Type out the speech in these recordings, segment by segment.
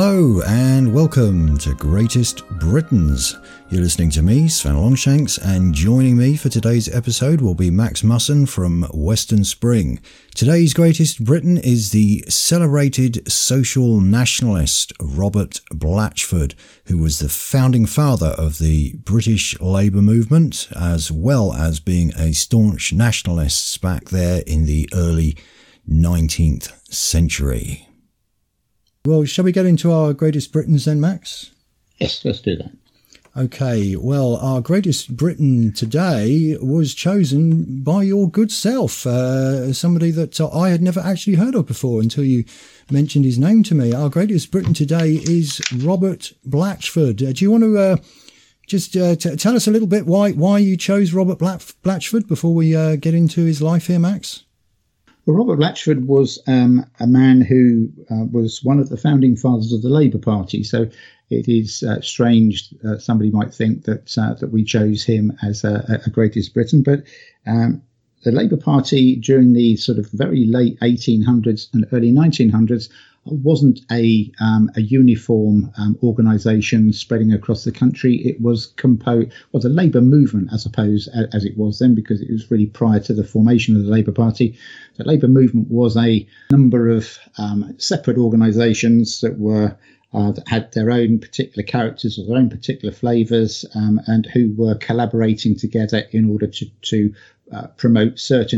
Hello and welcome to Greatest Britons. You're listening to me, Sven Longshanks, and joining me for today's episode will be Max Musson from Western Spring. Today's Greatest Briton is the celebrated social nationalist Robert Blatchford, who was the founding father of the British Labour movement, as well as being a staunch nationalist back there in the early 19th century. Well, shall we get into our Greatest Britons then, Max? Yes, let's do that. Okay, well, our Greatest Briton today was chosen by your good self, somebody that I had never actually heard of before until you mentioned his name to me. Our Greatest Briton today is Robert Blatchford. Do you want to just tell us a little bit why you chose Robert Blatchford before we get into his life here, Max? Well, Robert Blatchford was a man who was one of the founding fathers of the Labour Party. So it is strange somebody might think that we chose him as a Greatest Briton. But the Labour Party during the sort of very late 1800s and early 1900s wasn't a uniform organisation spreading across the country. It was the Labour movement, I suppose, as it was then, because it was really prior to the formation of the Labour Party. The Labour movement was a number of separate organisations that had their own particular characters or their own particular flavours, and who were collaborating together in order to promote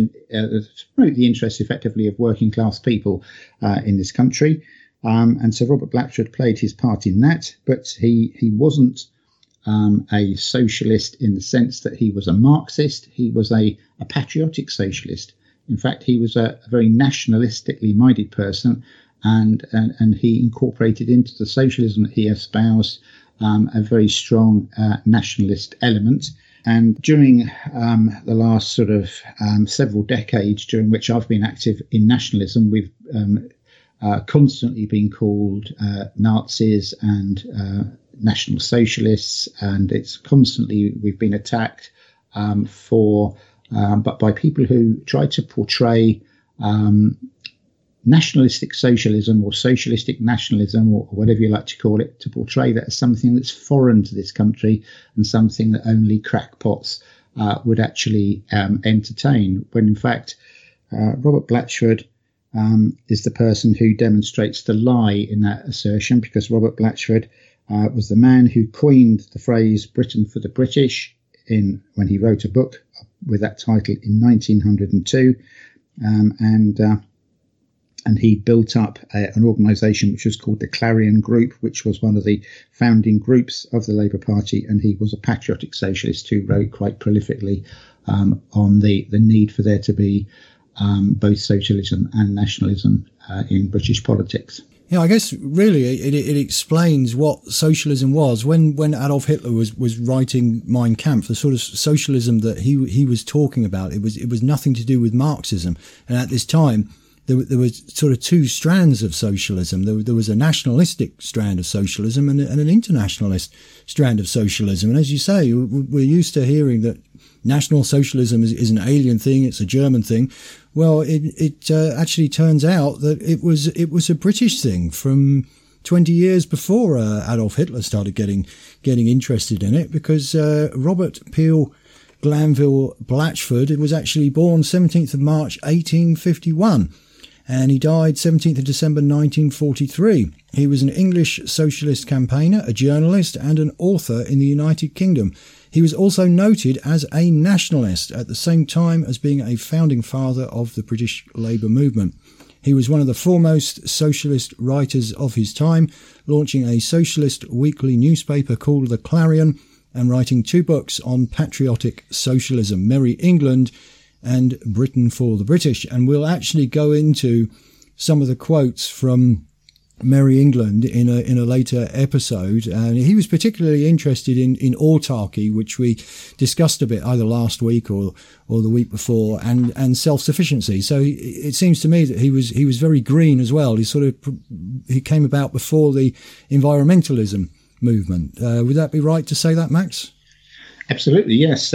the interests effectively of working class people in this country. And so Robert Blatchford played his part in that, but he wasn't a socialist in the sense that he was a Marxist. He was a patriotic socialist. In fact, he was a very nationalistically minded person, and he incorporated into the socialism that he espoused a very strong nationalist element. And during the last sort of several decades during which I've been active in nationalism, we've constantly been called Nazis and National Socialists, and we've been attacked but by people who try to portray nationalistic socialism or socialistic nationalism or whatever you like to call it, to portray that as something that's foreign to this country and something that only crackpots would actually entertain, when in fact Robert Blatchford is the person who demonstrates the lie in that assertion, because Robert Blatchford was the man who coined the phrase Britain for the British when he wrote a book with that title in 1902, and he built up an organisation which was called the Clarion Group, which was one of the founding groups of the Labour Party. And he was a patriotic socialist who wrote quite prolifically on the need for there to be both socialism and nationalism in British politics. Yeah, I guess really it explains what socialism was. When Adolf Hitler was writing Mein Kampf, the sort of socialism that he was talking about, it was nothing to do with Marxism. And at this time, there was sort of two strands of socialism. There was a nationalistic strand of socialism and an internationalist strand of socialism. And as you say, we're used to hearing that National Socialism is an alien thing, it's a German thing. Well, it actually turns out that it was a British thing from 20 years before Adolf Hitler started getting interested in it, because Robert Peel Glanville Blatchford was actually born 17th of March 1851. And he died 17th of December 1943. He was an English socialist campaigner, a journalist, and an author in the United Kingdom. He was also noted as a nationalist at the same time as being a founding father of the British Labour movement. He was one of the foremost socialist writers of his time, launching a socialist weekly newspaper called The Clarion and writing 2 books on patriotic socialism, Merry England and Britain for the British. And we'll actually go into some of the quotes from Merry England in a later episode. And he was particularly interested in autarky, which we discussed a bit either last week or the week before, and self-sufficiency. So it seems to me that he was very green as well. He came about before the environmentalism movement. Would that be right to say that, Max? Absolutely, yes.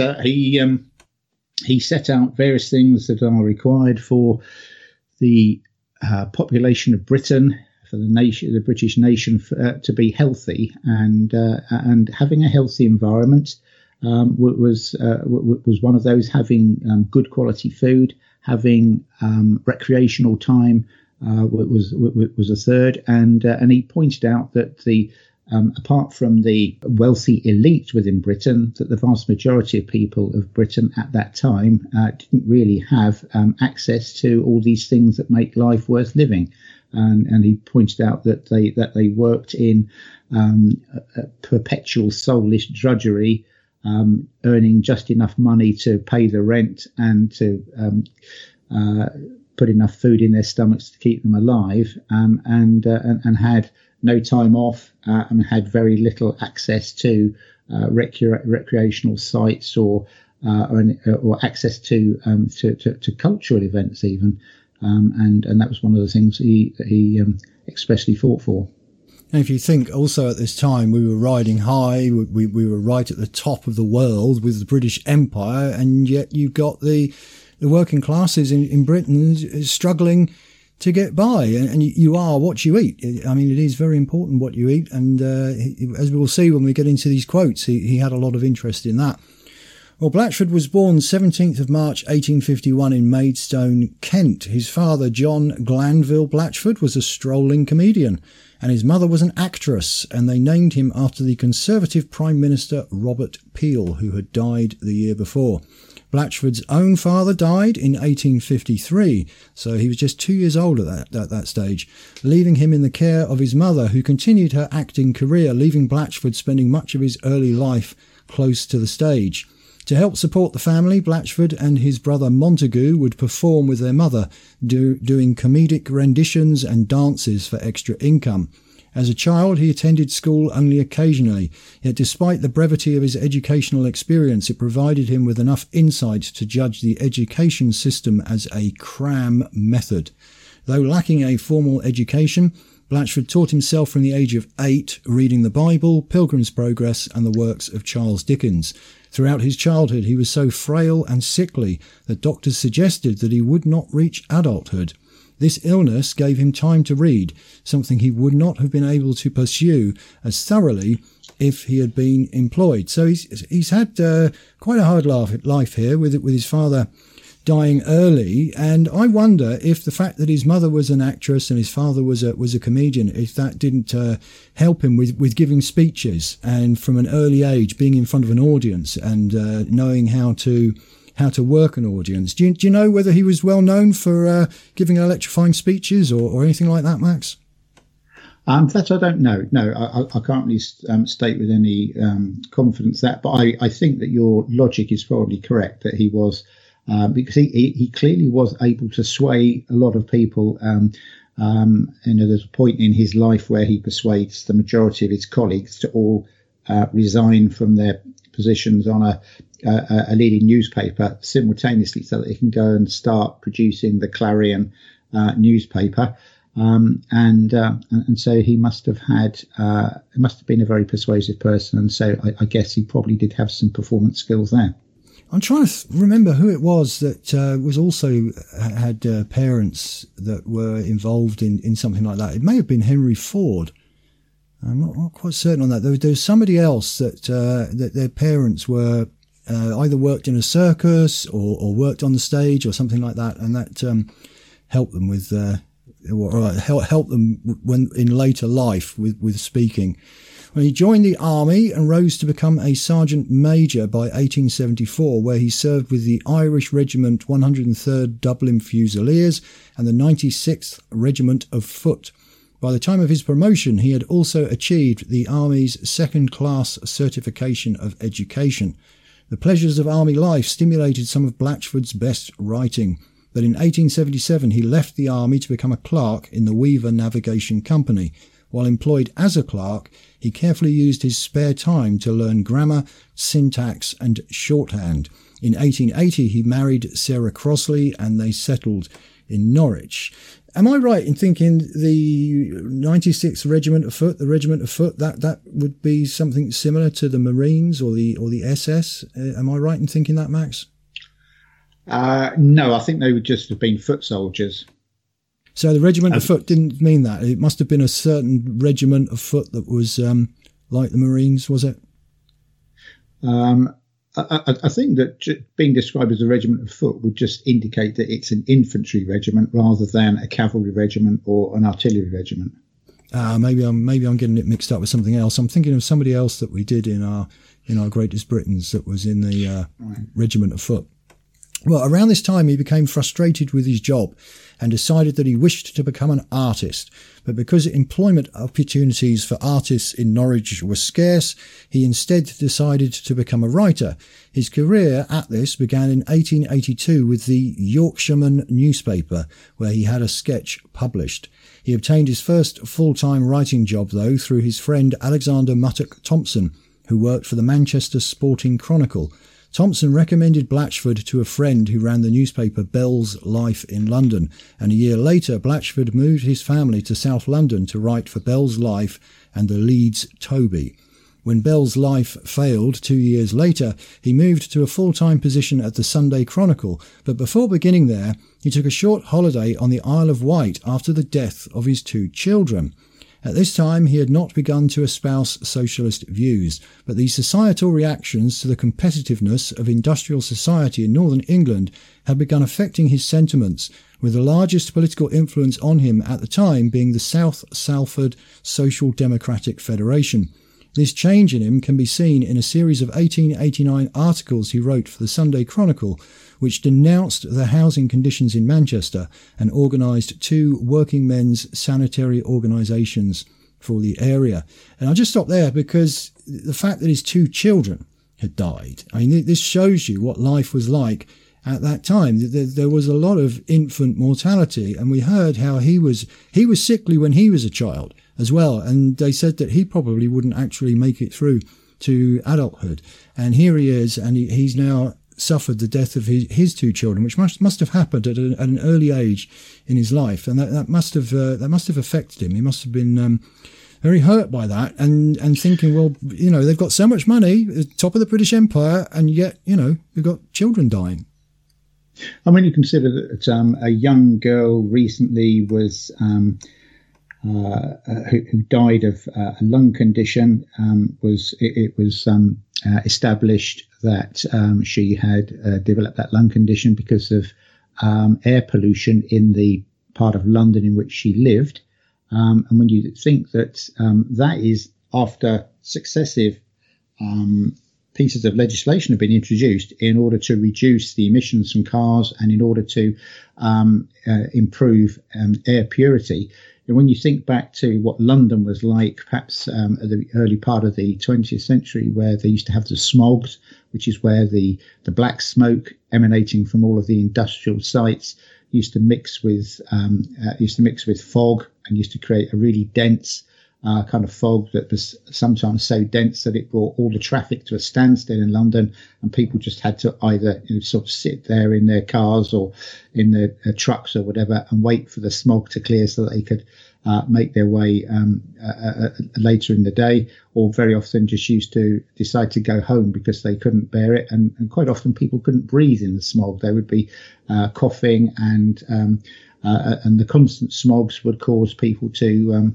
He set out various things that are required for the population of Britain, the nation, the British nation, to be healthy, and having a healthy environment was one of those. Having good quality food, having recreational time was a third, and he pointed out that apart from the wealthy elite within Britain, that the vast majority of people of Britain at that time didn't really have access to all these things that make life worth living. And he pointed out that they worked in a perpetual soulless drudgery, earning just enough money to pay the rent and to put enough food in their stomachs to keep them alive, and had no time off, and had very little access to recreational sites or access to cultural events even, and that was one of the things he especially fought for. And if you think also at this time we were riding high, we were right at the top of the world with the British Empire, and yet you've got the working classes in Britain struggling to get by, and you are what you eat. I mean, it is very important what you eat, and as we will see when we get into these quotes, he had a lot of interest in that. Well, Blatchford was born 17th of March 1851 in Maidstone, Kent. His father, John Glanville Blatchford, was a strolling comedian, and his mother was an actress, and they named him after the Conservative Prime Minister Robert Peel, who had died the year before. Blatchford's own father died in 1853, so he was just 2 years old at that stage, leaving him in the care of his mother, who continued her acting career, leaving Blatchford spending much of his early life close to the stage. To help support the family, Blatchford and his brother Montagu would perform with their mother, doing comedic renditions and dances for extra income. As a child, he attended school only occasionally, yet despite the brevity of his educational experience, it provided him with enough insight to judge the education system as a cram method. Though lacking a formal education, Blatchford taught himself from the age of 8, reading the Bible, Pilgrim's Progress, and the works of Charles Dickens. Throughout his childhood, he was so frail and sickly that doctors suggested that he would not reach adulthood. This illness gave him time to read, something he would not have been able to pursue as thoroughly if he had been employed. So he's had quite a hard life here with his father dying early, and I wonder if the fact that his mother was an actress and his father was a comedian, if that didn't help him with giving speeches, and from an early age being in front of an audience and knowing how to work an audience. Do you know whether he was well known for giving electrifying speeches or anything like that, Max? That I don't know. No, I can't really state with any confidence that, but I think that your logic is probably correct, that he was, because he clearly was able to sway a lot of people. There's a point in his life where he persuades the majority of his colleagues to all resign from their positions on a leading newspaper simultaneously, so that they can go and start producing the Clarion newspaper. And so he must have been a very persuasive person, and so I guess he probably did have some performance skills there. I'm trying to remember who it was that was also had parents that were involved in something like that. It may have been Henry Ford. I'm not quite certain on that. There was somebody else that their parents were either worked in a circus or worked on the stage or something like that, and that helped them with helped them when in later life with speaking. Well, he joined the army and rose to become a sergeant major by 1874, where he served with the Irish Regiment 103rd Dublin Fusiliers and the 96th Regiment of Foot. By the time of his promotion, he had also achieved the Army's second-class certification of education. The pleasures of army life stimulated some of Blatchford's best writing, but in 1877 he left the army to become a clerk in the Weaver Navigation Company. While employed as a clerk, he carefully used his spare time to learn grammar, syntax and shorthand. In 1880 he married Sarah Crossley and they settled in Norwich. Am I right in thinking the 96th Regiment of Foot, the Regiment of Foot, that would be something similar to the Marines or the SS? Am I right in thinking that, Max? No, I think they would just have been foot soldiers. So the regiment of foot didn't mean that. It must have been a certain regiment of foot that was like the Marines, was it? I think that being described as a regiment of foot would just indicate that it's an infantry regiment rather than a cavalry regiment or an artillery regiment. Maybe I'm getting it mixed up with something else. I'm thinking of somebody else that we did in our Greatest Britons that was in the regiment of foot. Well, around this time, he became frustrated with his job and decided that he wished to become an artist. But because employment opportunities for artists in Norwich were scarce, he instead decided to become a writer. His career at this began in 1882 with the Yorkshireman newspaper, where he had a sketch published. He obtained his first full-time writing job, though, through his friend Alexander Muttock Thompson, who worked for the Manchester Sporting Chronicle. Thompson recommended Blatchford to a friend who ran the newspaper Bell's Life in London, and a year later Blatchford moved his family to South London to write for Bell's Life and the Leeds Toby. When Bell's Life failed 2 years later, he moved to a full-time position at the Sunday Chronicle, but before beginning there, he took a short holiday on the Isle of Wight after the death of his 2 children. At this time, he had not begun to espouse socialist views, but the societal reactions to the competitiveness of industrial society in northern England had begun affecting his sentiments, with the largest political influence on him at the time being the South Salford Social Democratic Federation. This change in him can be seen in a series of 1889 articles he wrote for the Sunday Chronicle, which denounced the housing conditions in Manchester and organised 2 working men's sanitary organisations for the area. And I'll just stop there because the fact that his 2 children had died, I mean, this shows you what life was like at that time. There was a lot of infant mortality, and we heard how he was sickly when he was a child as well, and they said that he probably wouldn't actually make it through to adulthood. And here he is, and he's now suffered the death of his 2 children, which must have happened at an early age in his life, and that must have affected him. He must have been very hurt by that, and thinking, well, they've got so much money, top of the British Empire, and yet we've got children dying. I mean, you consider that a young girl recently was who died of a lung condition. It was established that she had developed that lung condition because of air pollution in the part of London in which she lived. And when you think that that is after successive pieces of legislation have been introduced in order to reduce the emissions from cars and in order to improve air purity. And when you think back to what London was like, perhaps at the early part of the 20th century, where they used to have the smogs, which is where the black smoke emanating from all of the industrial sites used to mix with fog and used to create a really dense kind of fog that was sometimes so dense that it brought all the traffic to a standstill in London, and people just had to either sort of sit there in their cars or in their trucks or whatever and wait for the smog to clear so that they could make their way later in the day, or very often just used to decide to go home because they couldn't bear it. And quite often people couldn't breathe in the smog. They would be coughing, and the constant smogs would cause people to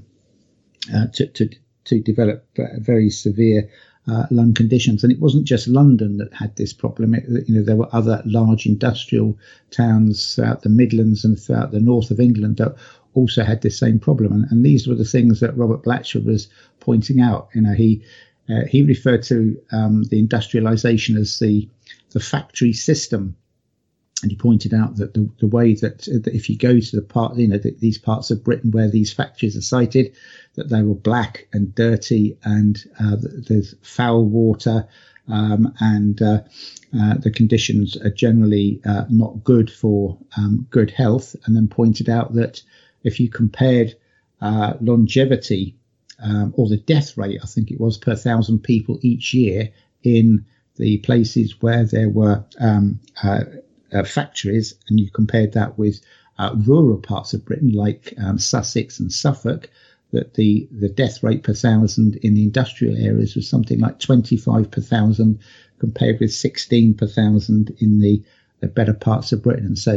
develop very severe lung conditions. And it wasn't just London that had this problem. There were other large industrial towns throughout the Midlands and throughout the north of England that also had this same problem. And these were the things that Robert Blatchford was pointing out. He referred to the industrialization as the factory system. And he pointed out that the way that if you go to the part, these parts of Britain where these factories are sited, that they were black and dirty, and there's foul water, and the conditions are generally not good for good health. And then pointed out that if you compared longevity or the death rate, I think it was, per 1,000 people each year in the places where there were factories, and you compared that with rural parts of Britain like Sussex and Suffolk, that the death rate per 1,000 in the industrial areas was something like 25 per 1,000 compared with 16 per 1,000 in the better parts of Britain. And so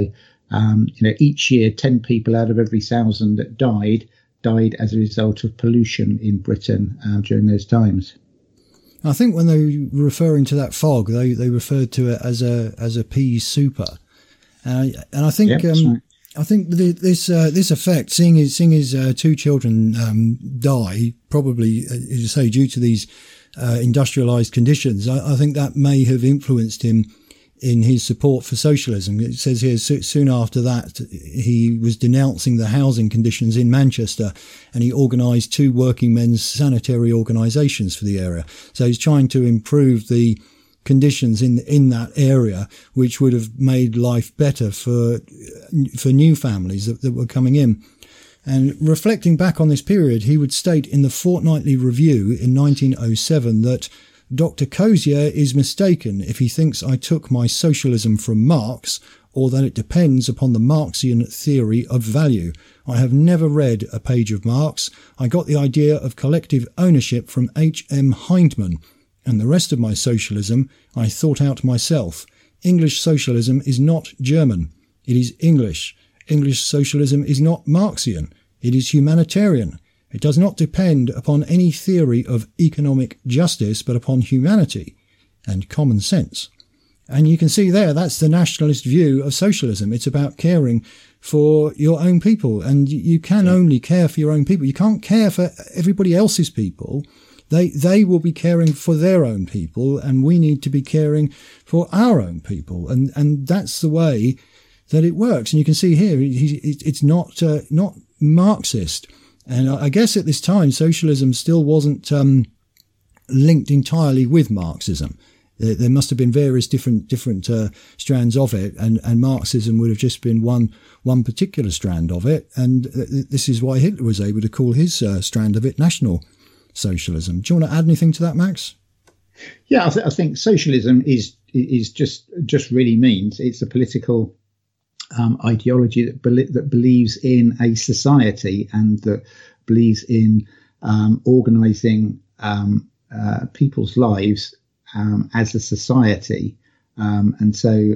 Each year, 10 people out of every 1,000 that died as a result of pollution in Britain during those times. I think when they were referring to that fog, they referred to it as a pea super, and I think right. I think this effect, seeing his two children die, probably as you say, due to these industrialized conditions, I think that may have influenced him in his support for socialism. It says here, soon after that, he was denouncing the housing conditions in Manchester, and he organised 2 working men's sanitary organisations for the area. So he's trying to improve the conditions in that area, which would have made life better for new families that were coming in. And reflecting back on this period, he would state in the Fortnightly Review in 1907 that Dr. Cozier is mistaken if he thinks I took my socialism from Marx, or that it depends upon the Marxian theory of value. I have never read a page of Marx. I got the idea of collective ownership from H.M. Hindman, and the rest of my socialism I thought out myself. English socialism is not German. It is English. English socialism is not Marxian. It is humanitarian. It does not depend upon any theory of economic justice, but upon humanity and common sense. And you can see there, that's the nationalist view of socialism. It's about caring for your own people, and you can only care for your own people. You can't care for everybody else's people. They will be caring for their own people, and we need to be caring for our own people. And that's the way that it works. And you can see here, it's not Marxist. And I guess at this time, socialism still wasn't linked entirely with Marxism. There must have been various different strands of it, and Marxism would have just been one particular strand of it. And this is why Hitler was able to call his strand of it National Socialism. Do you want to add anything to that, Max? Yeah, I think socialism is just really means it's a political ideology that believes in a society, and that believes in organising people's lives as a society, and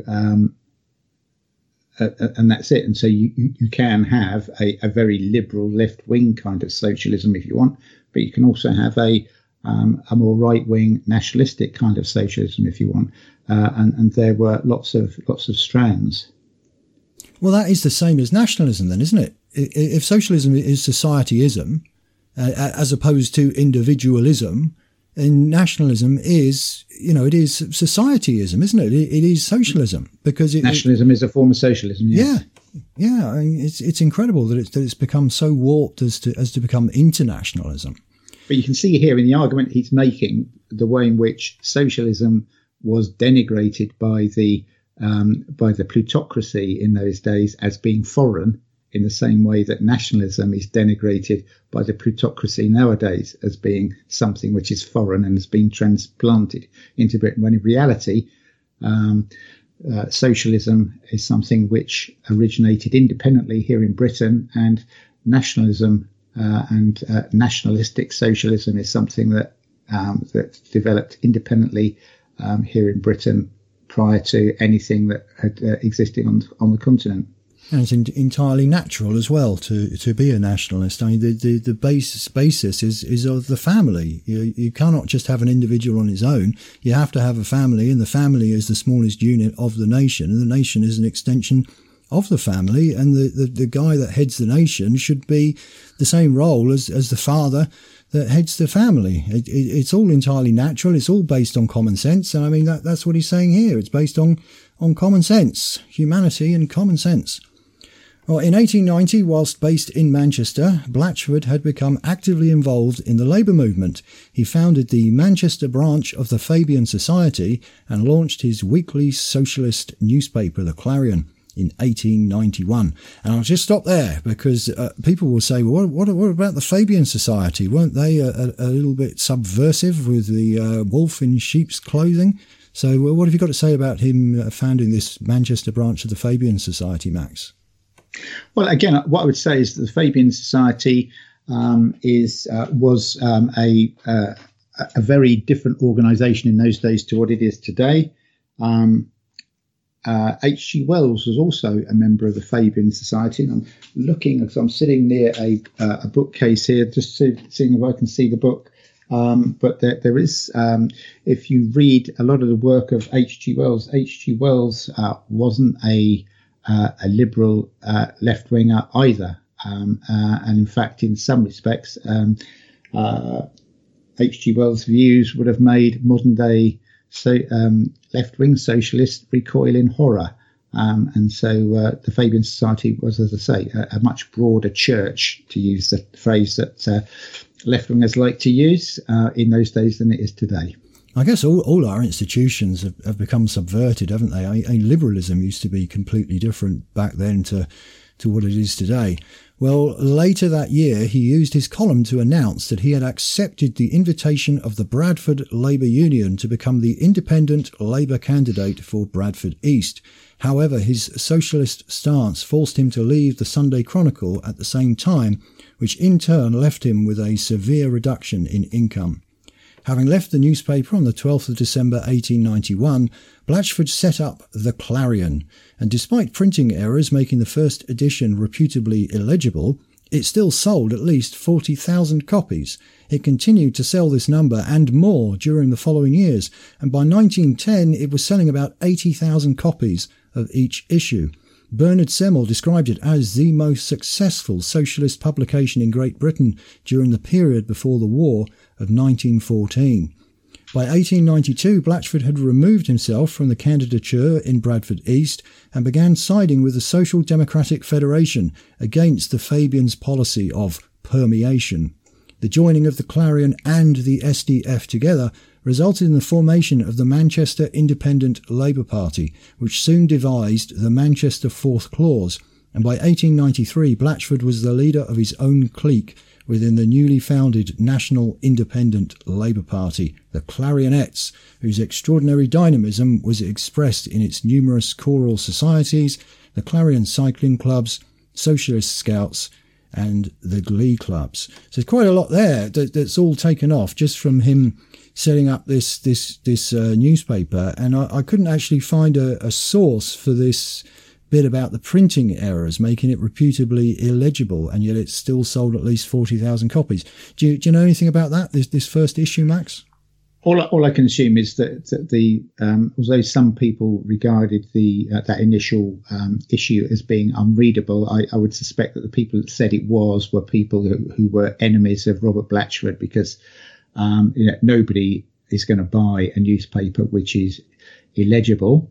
that's it. And so you can have a very liberal left wing kind of socialism if you want, but you can also have a more right wing nationalistic kind of socialism if you want, and there were lots of strands. Well, that is the same as nationalism then, isn't it? If socialism is societyism, as opposed to individualism, then nationalism is, it is societyism, isn't it? It is socialism, because nationalism is a form of socialism. Yes. Yeah. I mean, it's incredible that it's become so warped as to become internationalism. But you can see here in the argument he's making the way in which socialism was denigrated by the plutocracy in those days as being foreign, in the same way that nationalism is denigrated by the plutocracy nowadays as being something which is foreign and has been transplanted into Britain, when in reality socialism is something which originated independently here in Britain, and nationalism and nationalistic socialism is something that developed independently here in Britain prior to anything that had existed on the continent. And it's entirely natural as well to be a nationalist. I mean, the basis is of the family. You cannot just have an individual on his own. You have to have a family, and the family is the smallest unit of the nation, and the nation is an extension of the family. And the guy that heads the nation should be the same role as the father that heads the family. It's all entirely natural. It's all based on common sense. And I mean, that's what he's saying here. It's based on common sense, humanity and common sense. Well, in 1890, whilst based in Manchester, Blatchford had become actively involved in the labour movement. He founded the Manchester branch of the Fabian Society and launched his weekly socialist newspaper, The Clarion, in 1891. And I'll just stop there, because people will say, well, what about the Fabian Society? Weren't they a little bit subversive with the wolf in sheep's clothing? So what have you got to say about him founding this Manchester branch of the Fabian Society, Max? Well, again, what I would say is that the Fabian Society was a very different organisation in those days to what it is today. H.G. Wells was also a member of the Fabian Society. And I'm looking, because I'm sitting near a bookcase here, just seeing if I can see the book. But there is, if you read a lot of the work of H.G. Wells wasn't a liberal left-winger either. And in fact, in some respects, H.G. Wells' views would have made modern-day left-wing socialists recoil in horror. And so the Fabian Society was, as I say, a much broader church, to use the phrase that left-wingers like to use in those days than it is today. I guess all our institutions have become subverted, haven't they? Liberalism used to be completely different back then to what it is today. Well, later that year, he used his column to announce that he had accepted the invitation of the Bradford Labour Union to become the independent Labour candidate for Bradford East. However, his socialist stance forced him to leave the Sunday Chronicle at the same time, which in turn left him with a severe reduction in income. Having left the newspaper on the 12th of December 1891, Blatchford set up The Clarion, and despite printing errors making the first edition reputably illegible, it still sold at least 40,000 copies. It continued to sell this number and more during the following years, and by 1910 it was selling about 80,000 copies of each issue. Bernard Semmel described it as the most successful socialist publication in Great Britain during the period before the war of 1914. By 1892, Blatchford had removed himself from the candidature in Bradford East and began siding with the Social Democratic Federation against the Fabians' policy of permeation. The joining of the Clarion and the SDF together resulted in the formation of the Manchester Independent Labour Party, which soon devised the Manchester Fourth Clause, and by 1893 Blatchford was the leader of his own clique within the newly founded National Independent Labour Party, the Clarionettes, whose extraordinary dynamism was expressed in its numerous choral societies, the Clarion Cycling Clubs, Socialist Scouts, and the Glee Clubs. So there's quite a lot there that's all taken off just from him setting up this newspaper, and I couldn't actually find a source for this bit about the printing errors, making it reputably illegible, and yet it still sold at least 40,000 copies. Do you know anything about that, this first issue, Max? All I can assume is that although some people regarded that initial issue as being unreadable, I would suspect that the people that said it were people who were enemies of Robert Blatchford, because nobody is going to buy a newspaper which is illegible.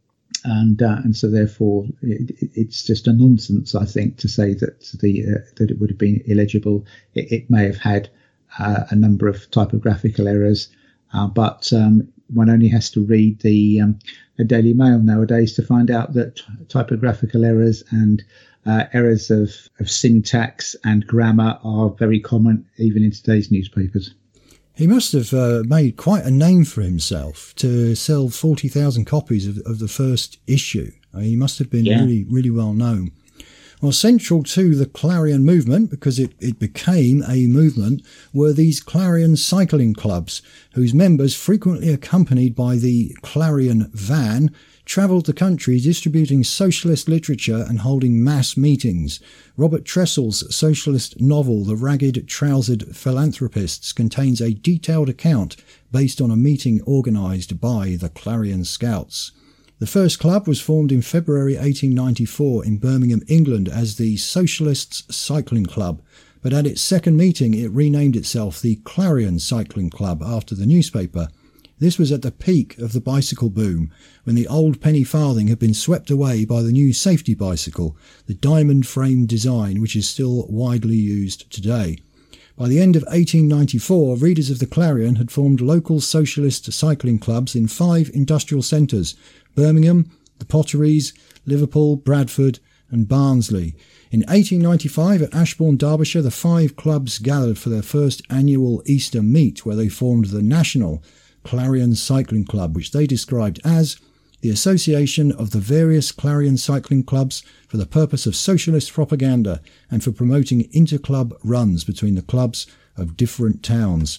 And so therefore it's just a nonsense, I think, to say that that it would have been illegible. It may have had a number of typographical errors, but one only has to read the Daily Mail nowadays to find out that typographical errors and errors of syntax and grammar are very common even in today's newspapers. He must have made quite a name for himself to sell 40,000 copies of the first issue. I mean, he must have been really, really well known. Well, central to the Clarion movement, because it became a movement, were these Clarion cycling clubs, whose members, frequently accompanied by the Clarion van, travelled the country distributing socialist literature and holding mass meetings. Robert Tressel's socialist novel The Ragged-Trousered Philanthropists contains a detailed account based on a meeting organised by the Clarion Scouts. The first club was formed in February 1894 in Birmingham, England as the Socialists Cycling Club, but at its second meeting it renamed itself the Clarion Cycling Club after the newspaper. This was at the peak of the bicycle boom, when the old penny farthing had been swept away by the new safety bicycle, the diamond-framed design which is still widely used today. By the end of 1894, readers of the Clarion had formed local socialist cycling clubs in 5 industrial centres: Birmingham, the Potteries, Liverpool, Bradford and Barnsley. In 1895 at Ashbourne, Derbyshire, the 5 clubs gathered for their first annual Easter meet, where they formed the National Clarion Cycling Club, which they described as the association of the various Clarion cycling clubs for the purpose of socialist propaganda and for promoting inter-club runs between the clubs of different towns.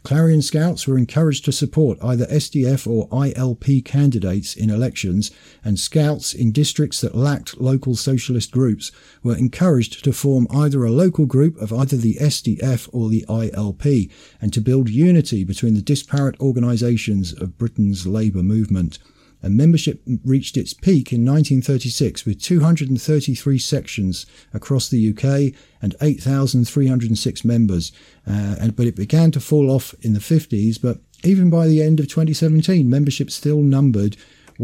Clarion Scouts were encouraged to support either SDF or ILP candidates in elections, and Scouts in districts that lacked local socialist groups were encouraged to form either a local group of either the SDF or the ILP, and to build unity between the disparate organisations of Britain's labour movement. And membership reached its peak in 1936 with 233 sections across the UK and 8,306 members. But it began to fall off in the 50s. But even by the end of 2017, membership still numbered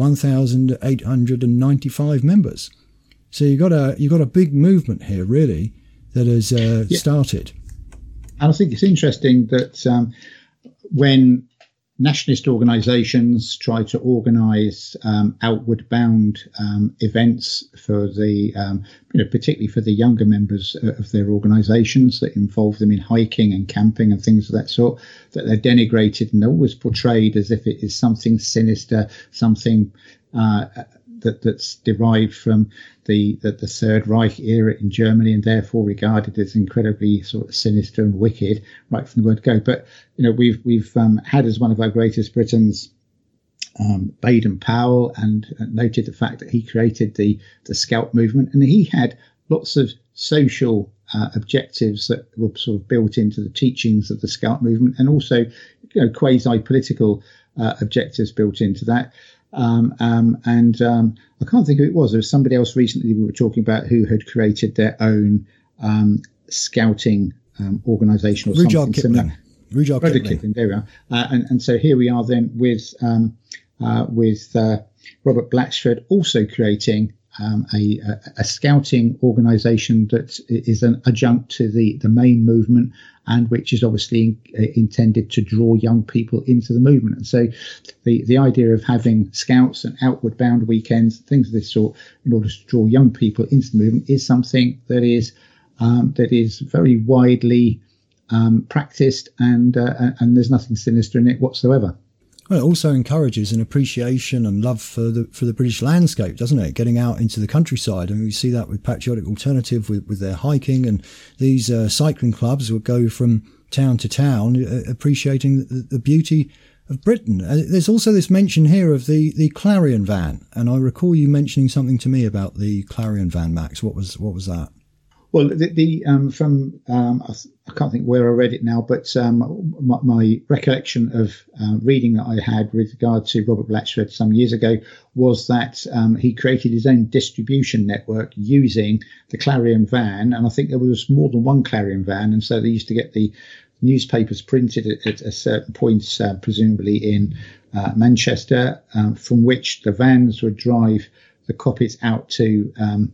1,895 members. So you got a big movement here, really, that has started. And I think it's interesting that when nationalist organisations try to organise outward bound events for the, particularly for the younger members of their organisations that involve them in hiking and camping and things of that sort, that they're denigrated and they're always portrayed as if it is something sinister, something that's derived from the Third Reich era in Germany and therefore regarded as incredibly sort of sinister and wicked right from the word go. But we've had as one of our greatest Britons Baden-Powell, and noted the fact that he created the Scout movement, and he had lots of social objectives that were sort of built into the teachings of the Scout movement, and also quasi-political objectives built into that. I can't think who it was. There was somebody else recently we were talking about who had created their own scouting organisation or something similar. Rudyard Kipling. There we are. And so here we are then with Robert Blatchford also creating a scouting organisation that is an adjunct to the main movement, and which is obviously intended to draw young people into the movement. And so the idea of having scouts and outward bound weekends, things of this sort, in order to draw young people into the movement, is something that is very widely practiced, and there's nothing sinister in it whatsoever. Well, it also encourages an appreciation and love for the British landscape, doesn't it? Getting out into the countryside. And we see that with Patriotic Alternative with their hiking, and these cycling clubs would go from town to town, appreciating the beauty of Britain. There's also this mention here of the Clarion van, and I recall you mentioning something to me about the Clarion van, Max. What was that? Well, I can't think where I read it now, but my recollection of reading that I had with regard to Robert Blatchford some years ago was that he created his own distribution network using the Clarion van, and I think there was more than one Clarion van, and so they used to get the newspapers printed at a certain point, presumably in Manchester, from which the vans would drive the copies out to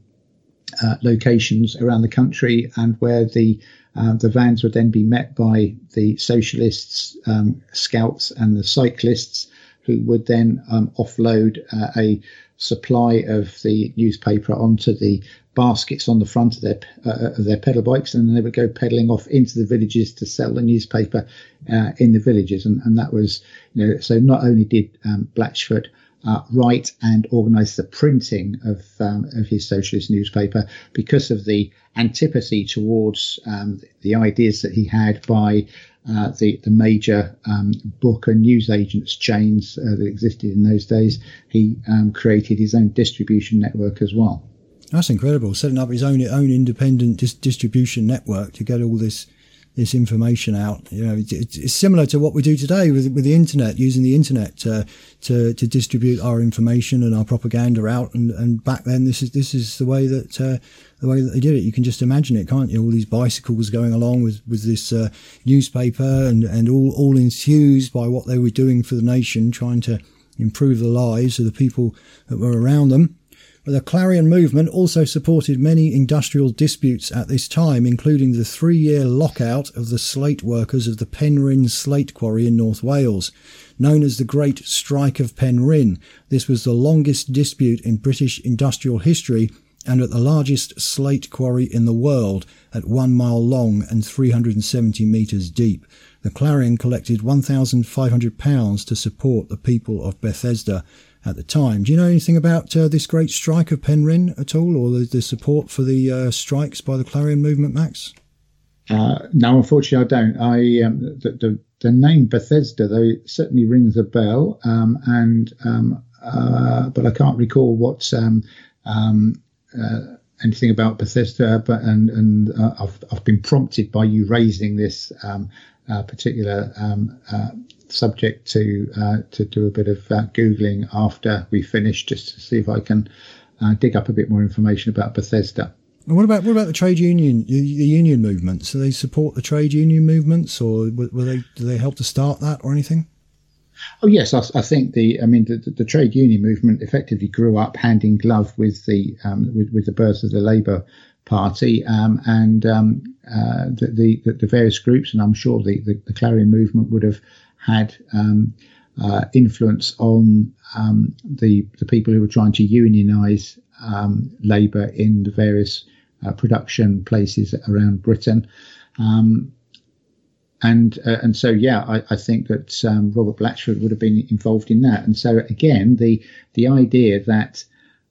locations around the country, and where the vans would then be met by the socialists, scouts and the cyclists, who would then offload a supply of the newspaper onto the baskets on the front of their pedal bikes, and then they would go pedaling off into the villages to sell the newspaper in the villages. And that was, so not only did Blatchford write and organise the printing of his socialist newspaper, because of the antipathy towards the ideas that he had by the major book and newsagents chains that existed in those days, he created his own distribution network as well. That's incredible, setting up his own independent distribution network to get all this information out. It's similar to what we do today with the internet, using the internet to distribute our information and our propaganda out. And back then, this is the way that they did it. You can just imagine it, can't you? All these bicycles going along with this newspaper, and all enthused by what they were doing for the nation, trying to improve the lives of the people that were around them. The Clarion movement also supported many industrial disputes at this time, including the 3-year lockout of the slate workers of the Penrhyn slate quarry in North Wales. Known as the Great Strike of Penrhyn, this was the longest dispute in British industrial history and at the largest slate quarry in the world, at 1 mile long and 370 metres deep. The Clarion collected £1,500 to support the people of Bethesda at the time. Do you know anything about this Great Strike of Penrhyn at all, or the support for the strikes by the Clarion movement, Max? No, unfortunately, I don't. The name Bethesda, though, it certainly rings a bell, but I can't recall what anything about Bethesda. But I've been prompted by you raising this particular subject to do a bit of googling after we finish, just to see if I can dig up a bit more information about Bethesda. And what about the trade union, the union movements? Do they support the trade union movements, or do they help to start that or anything? Oh yes, I think the trade union movement effectively grew up hand in glove with the birth of the Labour Party, and the various groups, and I'm sure the Clarion movement would have had influence on the people who were trying to unionise Labour in the various production places around Britain, and so I think that Robert Blatchford would have been involved in that. And so again, the idea that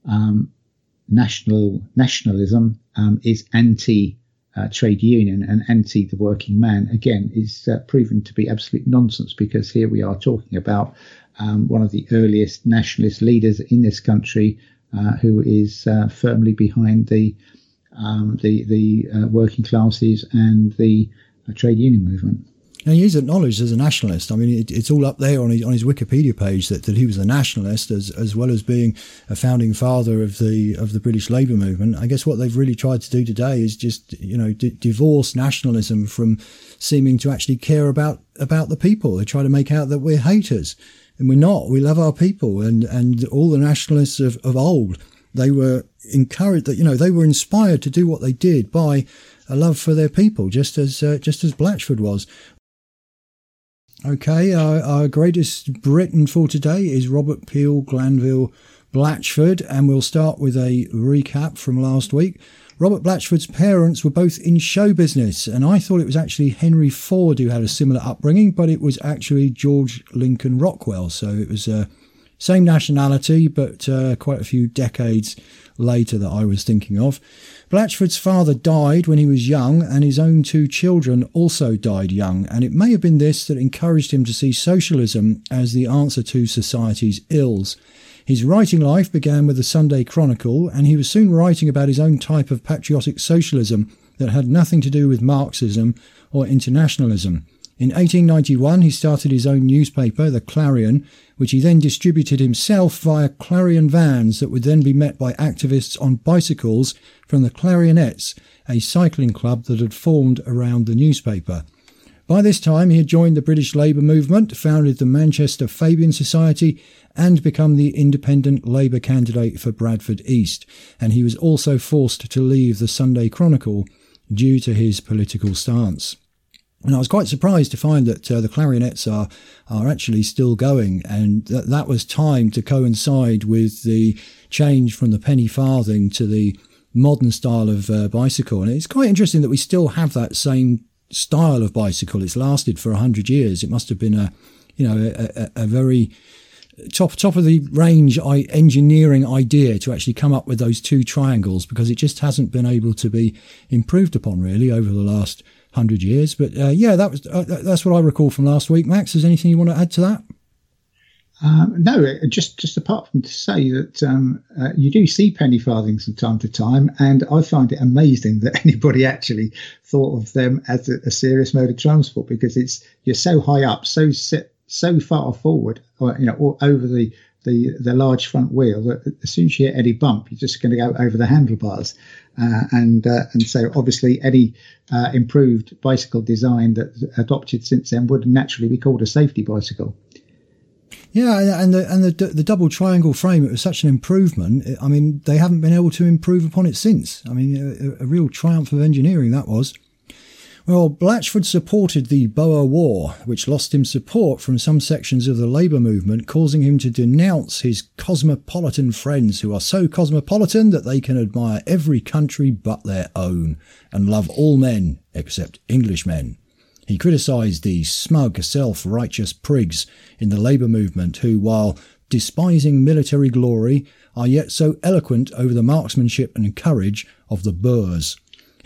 nationalism is anti trade union and anti the working man, again, is proven to be absolute nonsense, because here we are talking about one of the earliest nationalist leaders in this country, who is firmly behind the working classes and the trade union movement. Now, he is acknowledged as a nationalist. I mean, it's all up there on his Wikipedia page that he was a nationalist, as well as being a founding father of the British Labour movement. I guess what they've really tried to do today is just divorce nationalism from seeming to actually care about the people. They try to make out that we're haters, and we're not. We love our people, and all the nationalists of old, they were encouraged, that they were inspired to do what they did by a love for their people, just as Blatchford was. Okay, our greatest Briton for today is Robert Peel Glanville Blatchford, and we'll start with a recap from last week. Robert Blatchford's parents were both in show business, and I thought it was actually Henry Ford who had a similar upbringing, but it was actually George Lincoln Rockwell. So it was same nationality, but quite a few decades later that I was thinking of. Blatchford's father died when he was young, and his own two children also died young, and it may have been this that encouraged him to see socialism as the answer to society's ills. His writing life began with the Sunday Chronicle, and he was soon writing about his own type of patriotic socialism that had nothing to do with Marxism or internationalism. In 1891, he started his own newspaper, the Clarion, which he then distributed himself via Clarion vans that would then be met by activists on bicycles from the Clarionettes, a cycling club that had formed around the newspaper. By this time, he had joined the British Labour movement, founded the Manchester Fabian Society, and become the independent Labour candidate for Bradford East, and he was also forced to leave the Sunday Chronicle due to his political stance. And I was quite surprised to find that the Clarionettes are actually still going, and that was timed to coincide with the change from the penny farthing to the modern style of bicycle. And it's quite interesting that we still have that same style of bicycle. It's lasted for 100 years. It must have been a very top of the range engineering idea to actually come up with those two triangles, because it just hasn't been able to be improved upon really over the last 100 years. But that's what I recall from last week. Max, is anything you want to add to that? No, just apart from to say that you do see penny farthings from time to time, and I find it amazing that anybody actually thought of them as a serious mode of transport, because you're so high up, so far forward, or over the large front wheel, that as soon as you hit any bump, you're just going to go over the handlebars. And so obviously any improved bicycle design that's adopted since then would naturally be called a safety bicycle. Yeah, and the double triangle frame, it was such an improvement. I mean, they haven't been able to improve upon it since. I mean, a real triumph of engineering that was. Well, Blatchford supported the Boer War, which lost him support from some sections of the Labour movement, causing him to denounce his cosmopolitan friends, who are so cosmopolitan that they can admire every country but their own and love all men except Englishmen. He criticised the smug, self-righteous prigs in the Labour movement who, while despising military glory, are yet so eloquent over the marksmanship and courage of the Boers.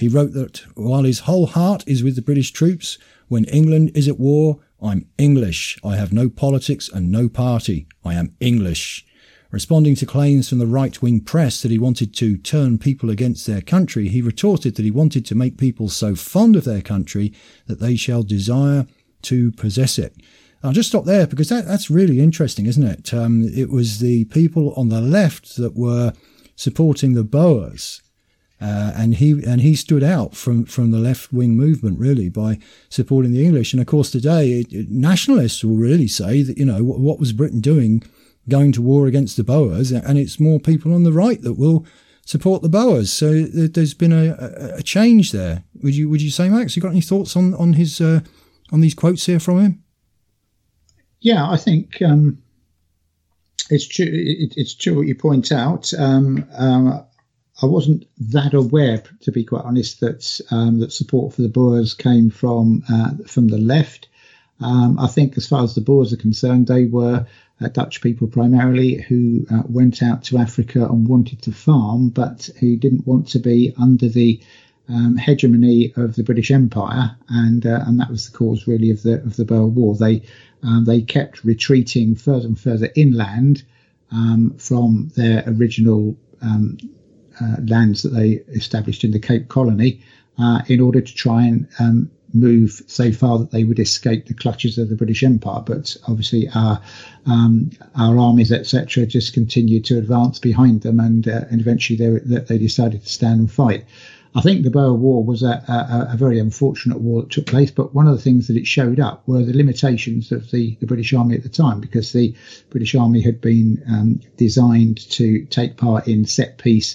He wrote that while his whole heart is with the British troops, when England is at war, I'm English. I have no politics and no party. I am English. Responding to claims from the right-wing press that he wanted to turn people against their country, he retorted that he wanted to make people so fond of their country that they shall desire to possess it. I'll just stop there because that's really interesting, isn't it? It was the people on the left that were supporting the Boers, and he stood out from the left-wing movement really by supporting the English. And of course, today nationalists will really say that what was Britain doing, going to war against the Boers, and it's more people on the right that will support the Boers. So there's been a change there. Would you say, Max? You got any thoughts on his on these quotes here from him? Yeah, I think it's true. It's true what you point out. I wasn't that aware, to be quite honest, that support for the Boers came from the left. I think, as far as the Boers are concerned, they were Dutch people primarily who went out to Africa and wanted to farm, but who didn't want to be under the hegemony of the British Empire, and that was the cause really of the Boer War. They kept retreating further and further inland from their original lands that they established in the Cape Colony in order to try and move so far that they would escape the clutches of the British Empire. But obviously our armies, etc., just continued to advance behind them, and eventually they decided to stand and fight. I think the Boer War was a very unfortunate war that took place, but one of the things that it showed up were the limitations of the British Army at the time, because the British Army had been designed to take part in set-piece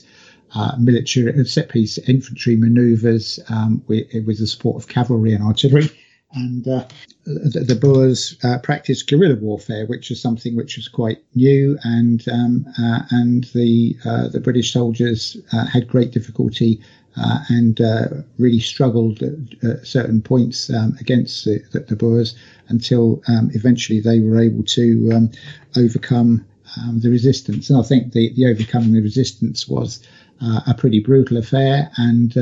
infantry manoeuvres with the support of cavalry and artillery. And the Boers practiced guerrilla warfare, which was something which was quite new, and the British soldiers had great difficulty and really struggled at certain points against the Boers until eventually they were able to overcome the resistance. And I think the overcoming the resistance was a pretty brutal affair, and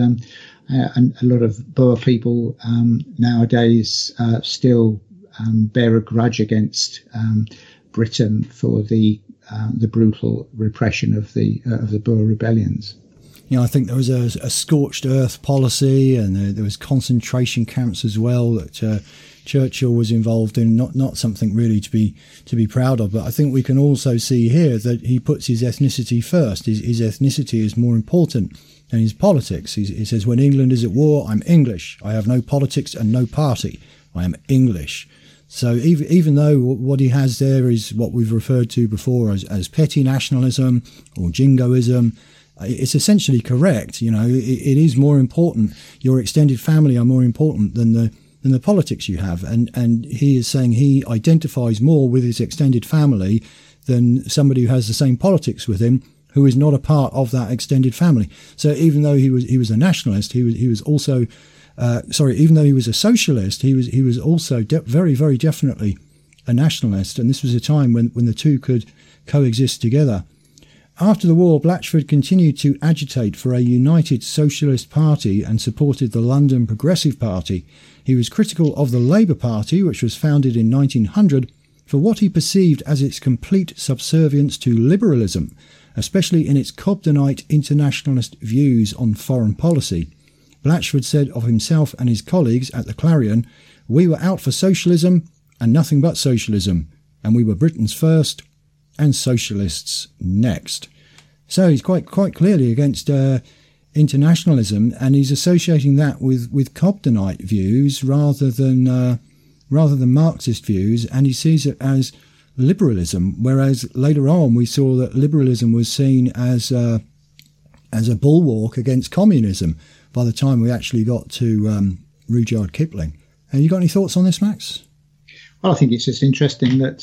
a lot of Boer people nowadays still bear a grudge against Britain for the brutal repression of the Boer rebellions. I think there was a scorched earth policy, and there was concentration camps as well that Churchill was involved in. Not something really to be proud of, but I think we can also see here that he puts his ethnicity first. His ethnicity is more important than his politics. He says, when England is at war, I'm English. I have no politics and no party. I am English. So even though what he has there is what we've referred to before as petty nationalism or jingoism, it's essentially correct. It is more important. Your extended family are more important than the politics you have. And he is saying he identifies more with his extended family than somebody who has the same politics with him, who is not a part of that extended family. So even though he was a nationalist, he was also even though he was a socialist, he was also very, very definitely a nationalist. And this was a time when the two could coexist together. After the war, Blatchford continued to agitate for a united socialist party and supported the London Progressive Party. He was critical of the Labour Party, which was founded in 1900, for what he perceived as its complete subservience to liberalism, especially in its Cobdenite internationalist views on foreign policy. Blatchford said of himself and his colleagues at the Clarion, "We were out for socialism and nothing but socialism, and we were Britons first and socialists next." So he's quite clearly against internationalism, and he's associating that with Cobdenite views rather than Marxist views, and he sees it as liberalism. Whereas later on we saw that liberalism was seen as a bulwark against communism by the time we actually got to Rudyard Kipling. You got any thoughts on this, Max? Well, I think it's just interesting that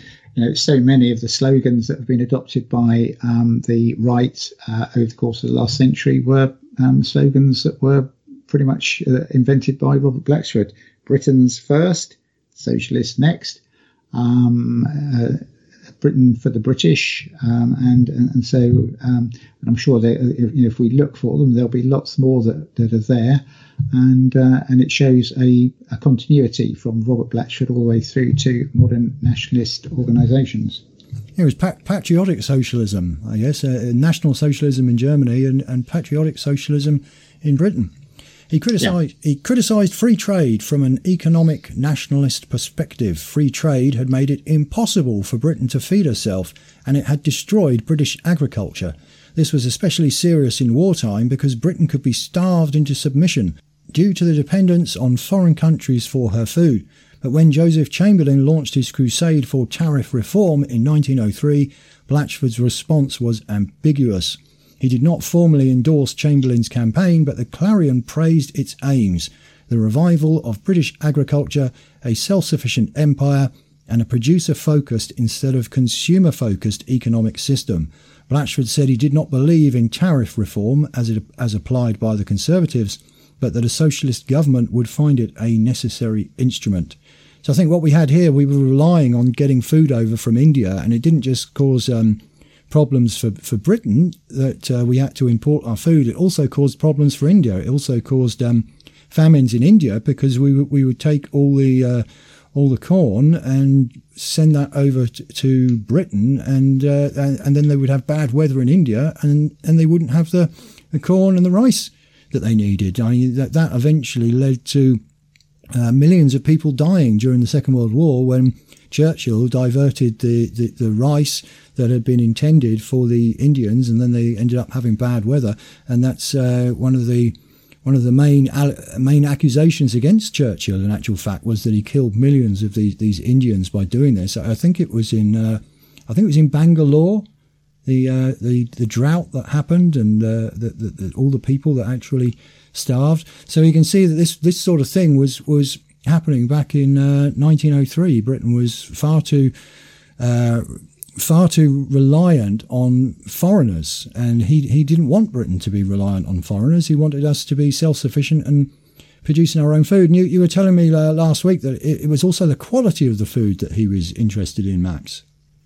so many of the slogans that have been adopted by the right over the course of the last century were slogans that were pretty much invented by Robert Blatchford. Britons first, socialists next. Britain for the British, and so I'm sure that if we look for them, there'll be lots more that are there, and it shows a continuity from Robert Blatchford all the way through to modern nationalist organisations. It was patriotic socialism, I guess, national socialism in Germany and patriotic socialism in Britain. He criticised free trade from an economic nationalist perspective. Free trade had made it impossible for Britain to feed herself, and it had destroyed British agriculture. This was especially serious in wartime because Britain could be starved into submission due to the dependence on foreign countries for her food. But when Joseph Chamberlain launched his crusade for tariff reform in 1903, Blatchford's response was ambiguous. He did not formally endorse Chamberlain's campaign, but the Clarion praised its aims: the revival of British agriculture, a self-sufficient empire, and a producer-focused instead of consumer-focused economic system. Blatchford said he did not believe in tariff reform as applied by the Conservatives, but that a socialist government would find it a necessary instrument. So I think what we had here, we were relying on getting food over from India, and it didn't just cause problems for Britain that we had to import our food. It also caused problems for India. It also caused famines in India because we would take all the corn and send that over to Britain, and then they would have bad weather in India, and they wouldn't have the corn and the rice that they needed. I mean, that eventually led to millions of people dying during the Second World War when Churchill diverted the rice that had been intended for the Indians, and then they ended up having bad weather. And that's one of the main accusations against Churchill, in actual fact, was that he killed millions of these Indians by doing this. I think it was in Bangalore, the drought that happened, and all the people that actually starved. So you can see that this sort of thing was happening back in 1903. Britain was far too reliant on foreigners, and he didn't want Britain to be reliant on foreigners. He wanted us to be self-sufficient and producing our own food. And you were telling me last week that it was also the quality of the food that he was interested in, Max.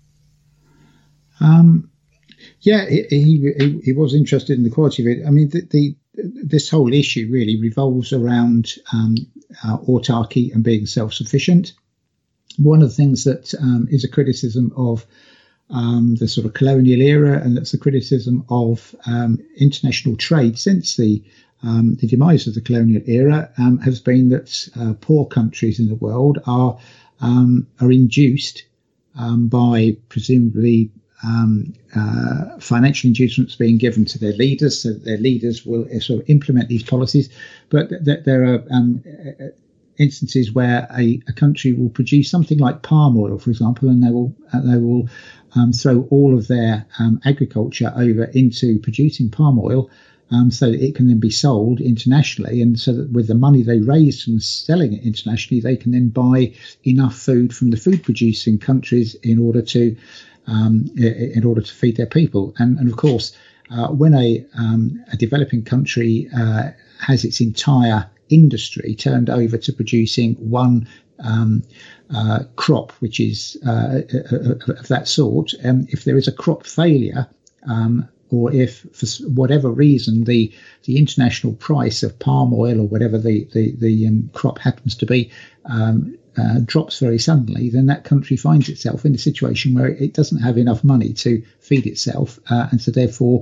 Yeah, he was interested in the quality of it. I mean, this whole issue really revolves around autarky and being self-sufficient. One of the things that is a criticism of the sort of colonial era, and that's a criticism of international trade since the demise of the colonial era, has been that poor countries in the world are induced by presumably financial inducements being given to their leaders, so that their leaders will sort of implement these policies. But there are instances where a country will produce something like palm oil, for example, and they will throw all of their agriculture over into producing palm oil, so that it can then be sold internationally, and so that with the money they raise from selling it internationally, they can then buy enough food from the food producing countries in order to feed their people. And of course, when a developing country has its entire industry turned over to producing one crop, which is of that sort, if there is a crop failure, or if for whatever reason the international price of palm oil or whatever the crop happens to be drops very suddenly, then that country finds itself in a situation where it doesn't have enough money to feed itself, and so therefore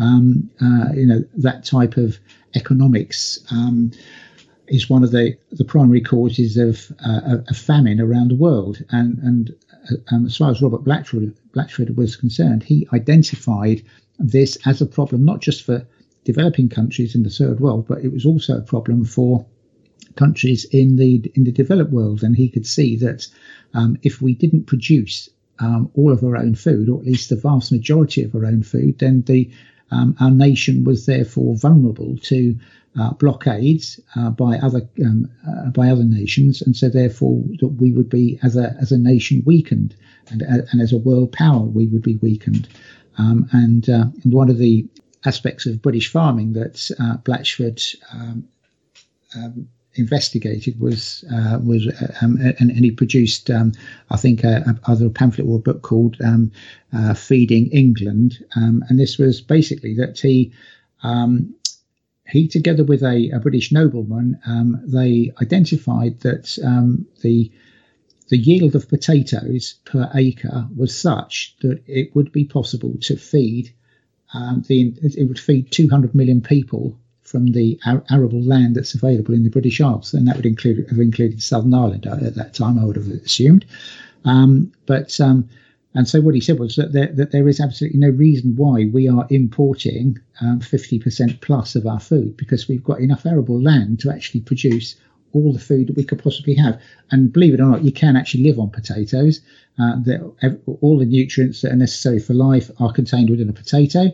that type of economics is one of the primary causes of famine around the world. And as far as Robert Blatchford was concerned, he identified this as a problem not just for developing countries in the third world, but it was also a problem for countries in the developed world. And he could see that if we didn't produce all of our own food, or at least the vast majority of our own food, then our nation was therefore vulnerable to blockades by other nations, and so therefore that we would be as a nation weakened, and as a world power we would be weakened. And one of the aspects of British farming that Blatchford investigated was and he produced I think either a pamphlet or a book called Feeding England, and this was basically that he together with a British nobleman, they identified that the yield of potatoes per acre was such that it would be possible to feed it would feed 200 million people from the arable land that's available in the British Isles, and that would have included Southern Ireland at that time, I would have assumed. And so what he said was that there is absolutely no reason why we are importing 50% plus of our food, because we've got enough arable land to actually produce all the food that we could possibly have. And believe it or not, you can actually live on potatoes. All the nutrients that are necessary for life are contained within a potato,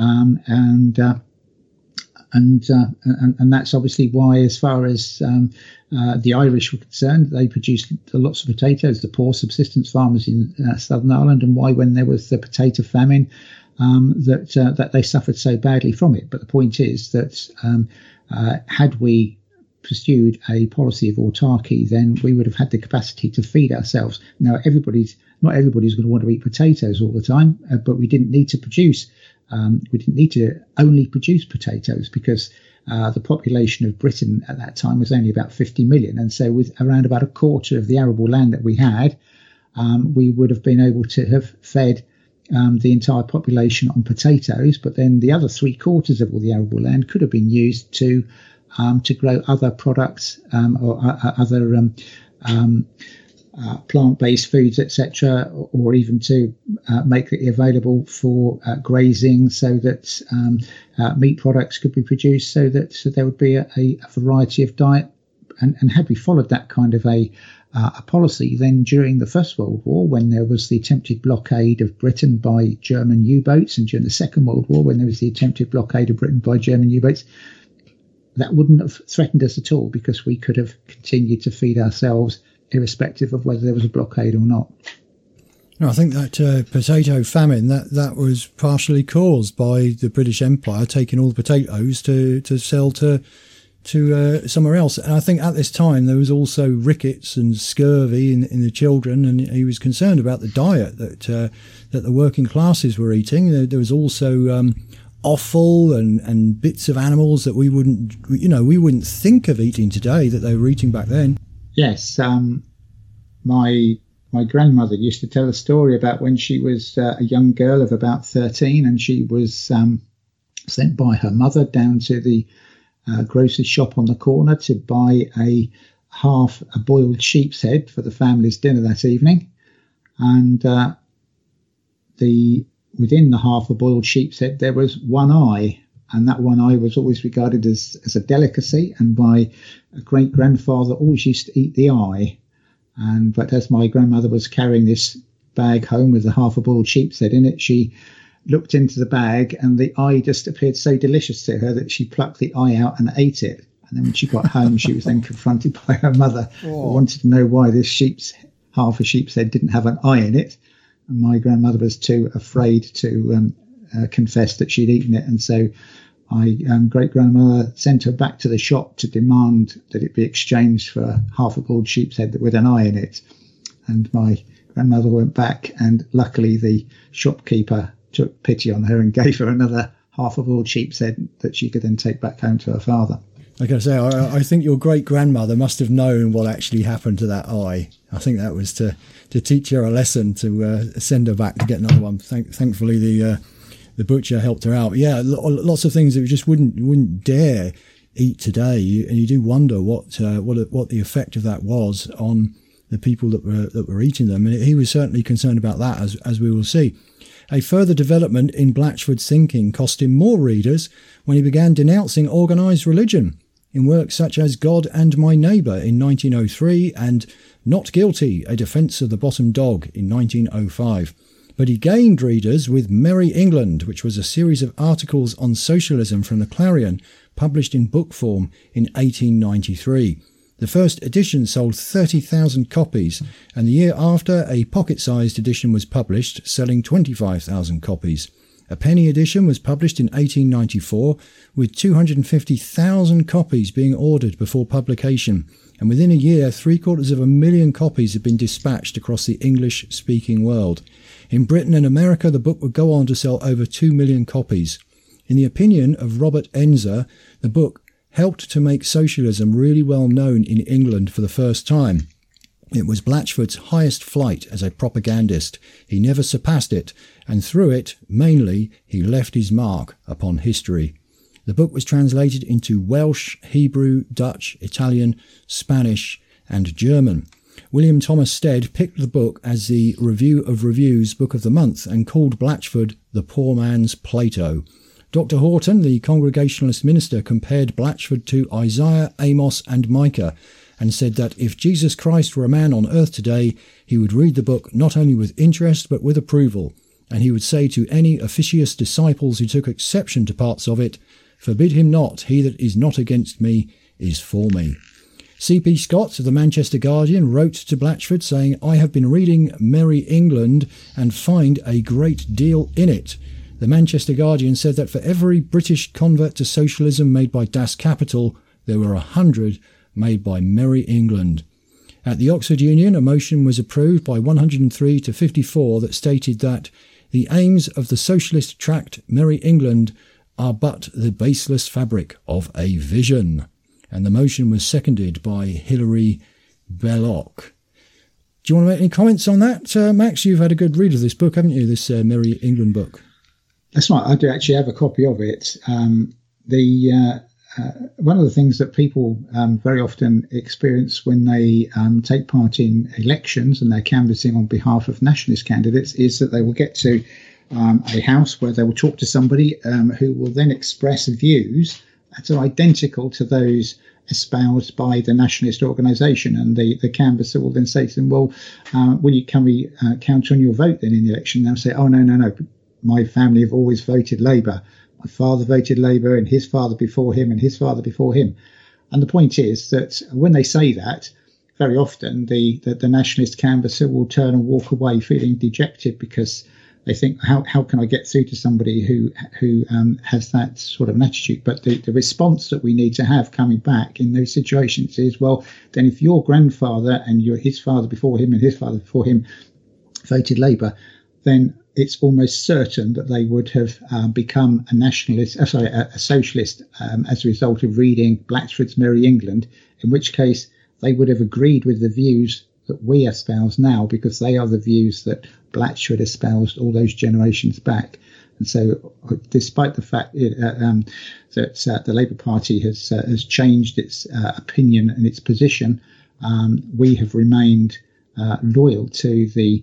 and that's obviously why, as far as the Irish were concerned, they produced lots of potatoes, the poor subsistence farmers in Southern Ireland, and why, when there was the potato famine, that they suffered so badly from it. But the point is that had we pursued a policy of autarky, then we would have had the capacity to feed ourselves. Now, not everybody's going to want to eat potatoes all the time, but we didn't need to produce. We didn't need to only produce potatoes, because the population of Britain at that time was only about 50 million. And so with around about a quarter of the arable land that we had, we would have been able to have fed the entire population on potatoes. But then the other 3/4 of all the arable land could have been used to grow other products or other plant-based foods, etc., or even to make it available for grazing, so that meat products could be produced, so that there would be a variety of diet. And had we followed that kind of a policy, then during the First World War, when there was the attempted blockade of Britain by German U-boats, and during the Second World War, when there was the attempted blockade of Britain by German U-boats, that wouldn't have threatened us at all, because we could have continued to feed ourselves irrespective of whether there was a blockade or not. No, I think that potato famine, that was partially caused by the British Empire taking all the potatoes to sell to somewhere else. And I think at this time there was also rickets and scurvy in the children, and he was concerned about the diet that the working classes were eating. There was also offal and bits of animals that we wouldn't think of eating today that they were eating back then. Yes, my grandmother used to tell a story about when she was a young girl of about 13, and she was sent by her mother down to the grocer's shop on the corner to buy a boiled sheep's head for the family's dinner that evening. And within the half a boiled sheep's head there was one eye, and that one eye was always regarded as a delicacy, and my great-grandfather always used to eat the eye. But as my grandmother was carrying this bag home with the half a boiled sheep's head in it, she looked into the bag, and the eye just appeared so delicious to her that she plucked the eye out and ate it. And then when she got home, she was then confronted by her mother, who wanted to know why this half a sheep's head didn't have an eye in it. And my grandmother was too afraid to confess that she'd eaten it, and so my great-grandmother sent her back to the shop to demand that it be exchanged for half a boiled sheep's head with an eye in it. And my grandmother went back, and luckily the shopkeeper took pity on her and gave her another half a boiled sheep's head that she could then take back home to her father. I gotta say, I think your great-grandmother must have known what actually happened to that eye. I think that was to teach her a lesson, to send her back to get another one. Thankfully, the butcher helped her out. Yeah, lots of things that we just wouldn't dare eat today, and you do wonder what the effect of that was on the people that were eating them. And he was certainly concerned about that, as we will see. A further development in Blatchford's thinking cost him more readers when he began denouncing organised religion in works such as God and My Neighbour in 1903 and Not Guilty, A Defence of the Bottom Dog in 1905. But he gained readers with Merry England, which was a series of articles on socialism from the Clarion, published in book form in 1893. The first edition sold 30,000 copies, and the year after a pocket-sized edition was published, selling 25,000 copies. A penny edition was published in 1894, with 250,000 copies being ordered before publication, and within a year 750,000 copies had been dispatched across the English-speaking world. In Britain and America, the book would go on to sell over 2 million copies. In the opinion of Robert Enzer, the book helped to make socialism really well known in England for the first time. It was Blatchford's highest flight as a propagandist. He never surpassed it, and through it, mainly, he left his mark upon history. The book was translated into Welsh, Hebrew, Dutch, Italian, Spanish, and German. William Thomas Stead picked the book as the Review of Reviews Book of the Month and called Blatchford the poor man's Plato. Dr. Horton, the Congregationalist minister, compared Blatchford to Isaiah, Amos, and Micah, and said that if Jesus Christ were a man on earth today, he would read the book not only with interest but with approval, and he would say to any officious disciples who took exception to parts of it, "Forbid him not, he that is not against me is for me." C.P. Scott of the Manchester Guardian wrote to Blatchford saying, "I have been reading Merry England and find a great deal in it." The Manchester Guardian said that for every British convert to socialism made by Das Kapital, there were 100 made by Merry England. At the Oxford Union, a motion was approved by 103 to 54 that stated that the aims of the socialist tract Merry England are but the baseless fabric of a vision. And the motion was seconded by Hilary Belloc. Do you want to make any comments on that, Max? You've had a good read of this book, haven't you, this Merry England book? That's right. I do actually have a copy of it. One of the things that people very often experience when they take part in elections and they're canvassing on behalf of nationalist candidates is that they will get to a house where they will talk to somebody who will then express views that are identical to those espoused by the nationalist organisation, and the canvasser will then say to them, "Well, can we count on your vote then in the election?" And they'll say, "Oh, no. My family have always voted Labour. My father voted Labour, and his father before him, and his father before him." And the point is that when they say that, very often the nationalist canvasser will turn and walk away feeling dejected because they think, how can I get through to somebody who has that sort of an attitude? But the response that we need to have coming back in those situations is, well, then if your grandfather and his father before him and his father before him voted Labour, then it's almost certain that they would have become a socialist as a result of reading Blatchford's Merry England, in which case they would have agreed with the views that we espouse now, because they are the views that Blatchford espoused all those generations back. And so despite the fact that the Labour Party has changed its opinion and its position, we have remained loyal to the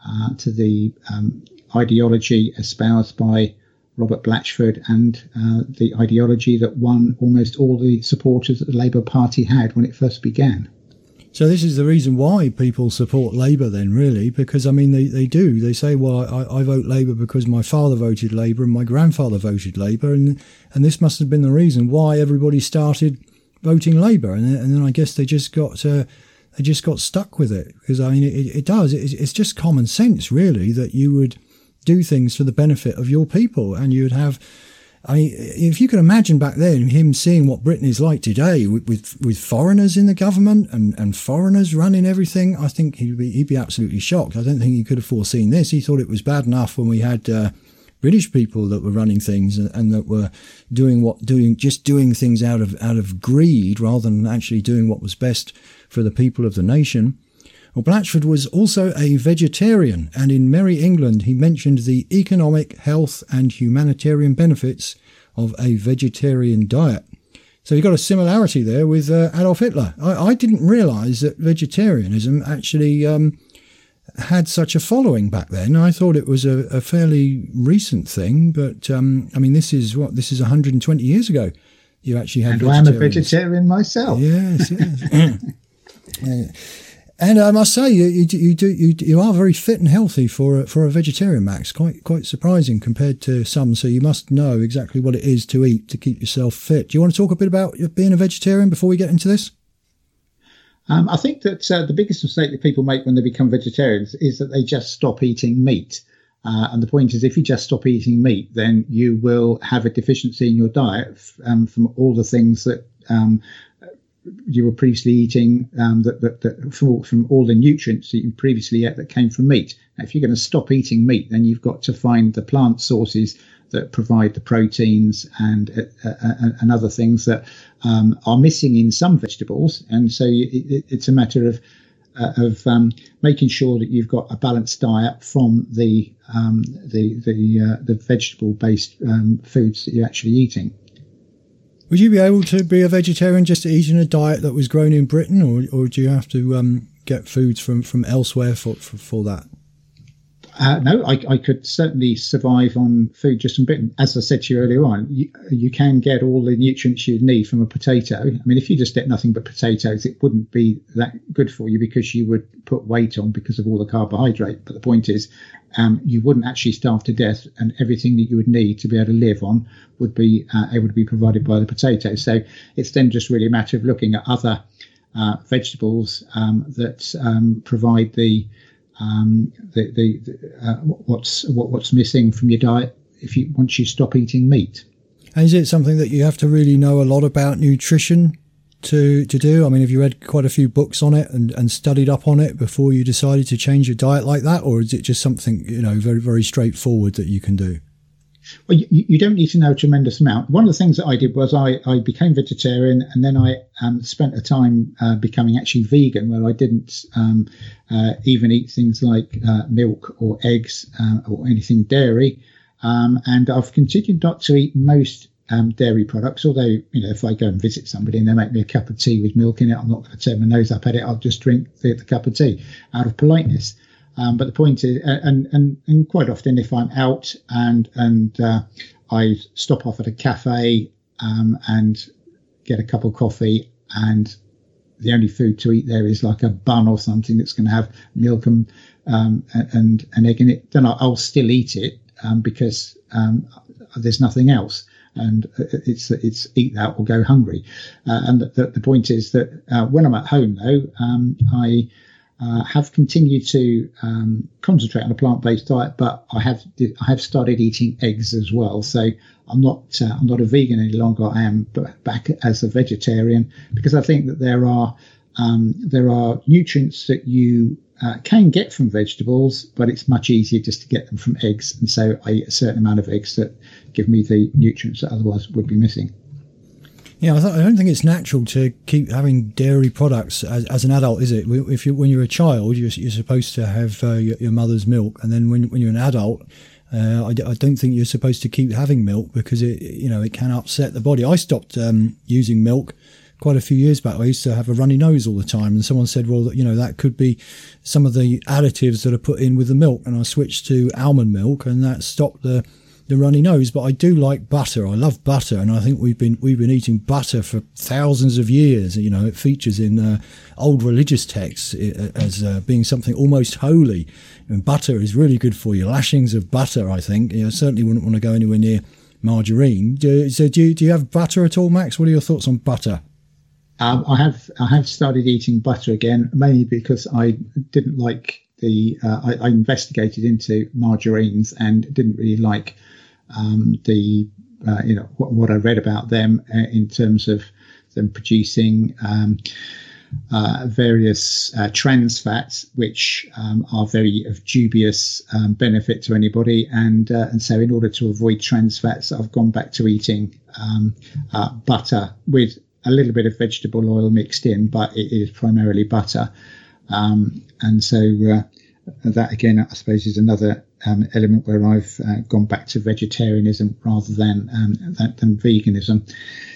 ideology espoused by Robert Blatchford and the ideology that won almost all the supporters that the Labour Party had when it first began. So this is the reason why people support Labour then, really, because, I mean, they do. They say, well, I vote Labour because my father voted Labour and my grandfather voted Labour, and this must have been the reason why everybody started voting Labour. And then I guess they just got stuck with it, because, I mean, it does. It's just common sense, really, that you would do things for the benefit of your people, and you would have, I mean, if you can imagine back then him seeing what Britain is like today with foreigners in the government and foreigners running everything, I think he'd be absolutely shocked. I don't think he could have foreseen this. He thought it was bad enough when we had British people that were running things and that were doing things out of greed rather than actually doing what was best for the people of the nation. Well, Blatchford was also a vegetarian, and in Merry England he mentioned the economic, health and humanitarian benefits of a vegetarian diet. So you've got a similarity there with Adolf Hitler. I didn't realise that vegetarianism actually had such a following back then. I thought it was a fairly recent thing, but I mean, this is 120 years ago. You actually had. And I'm a vegetarian myself. Yes. And I must say, you are very fit and healthy for a vegetarian, Max. Quite surprising compared to some. So you must know exactly what it is to eat to keep yourself fit. Do you want to talk a bit about being a vegetarian before we get into this? I think that the biggest mistake that people make when they become vegetarians is that they just stop eating meat. And the point is, if you just stop eating meat, then you will have a deficiency in your diet from all the things that you were previously eating, from all the nutrients that you previously ate that came from meat. Now, if you're going to stop eating meat, then you've got to find the plant sources that provide the proteins and other things that are missing in some vegetables. And so it's a matter of making sure that you've got a balanced diet from the vegetable-based foods that you're actually eating. Would you be able to be a vegetarian just eating a diet that was grown in Britain, or do you have to get foods from elsewhere for that? No, I could certainly survive on food just from Britain. As I said to you earlier on, you can get all the nutrients you'd need from a potato. I mean, if you just ate nothing but potatoes, it wouldn't be that good for you because you would put weight on because of all the carbohydrate. But the point is, you wouldn't actually starve to death, and everything that you would need to be able to live on would be able to be provided by the potato. So it's then just really a matter of looking at other vegetables that provide what's missing from your diet once you stop eating meat. And is it something that you have to really know a lot about nutrition to do? I mean, have you read quite a few books on it and studied up on it before you decided to change your diet like that, or is it just something very, very straightforward that you can do? Well, you don't need to know a tremendous amount. One of the things that I did was I became vegetarian, and then I spent a time becoming actually vegan, where I didn't even eat things like milk or eggs or anything dairy. And I've continued not to eat most dairy products, although, if I go and visit somebody and they make me a cup of tea with milk in it, I'm not going to turn my nose up at it. I'll just drink the cup of tea out of politeness. But the point is, and quite often if I'm out and I stop off at a cafe and get a cup of coffee, and the only food to eat there is like a bun or something that's going to have milk and an egg in it, then I'll still eat it because there's nothing else. And it's eat that or go hungry. And the point is that when I'm at home, though, I have continued to concentrate on a plant-based diet, but I have started eating eggs as well. So I'm not a vegan any longer. I am back as a vegetarian, because I think that there are nutrients that you can get from vegetables, but it's much easier just to get them from eggs. And so I eat a certain amount of eggs that give me the nutrients that otherwise would be missing. Yeah, I don't think it's natural to keep having dairy products as an adult, is it? When you're a child, you're supposed to have your mother's milk, and then when you're an adult, I don't think you're supposed to keep having milk, because it can upset the body. I stopped using milk quite a few years back. I used to have a runny nose all the time, and someone said, well, that could be some of the additives that are put in with the milk, and I switched to almond milk, and that stopped the runny nose. But I do like butter. I love butter, and I think we've been eating butter for thousands of years. It features in old religious texts as being something almost holy. And butter is really good for you. Lashings of butter, I think. Certainly wouldn't want to go anywhere near margarine. So do you have butter at all, Max? What are your thoughts on butter? I have started eating butter again, mainly because I didn't like I investigated into margarines and didn't really like what I read about them in terms of them producing various trans fats, which are very of dubious benefit to anybody, and so in order to avoid trans fats, I've gone back to eating butter with a little bit of vegetable oil mixed in, but it is primarily butter, and so that again, I suppose, is another element where I've gone back to vegetarianism rather than veganism.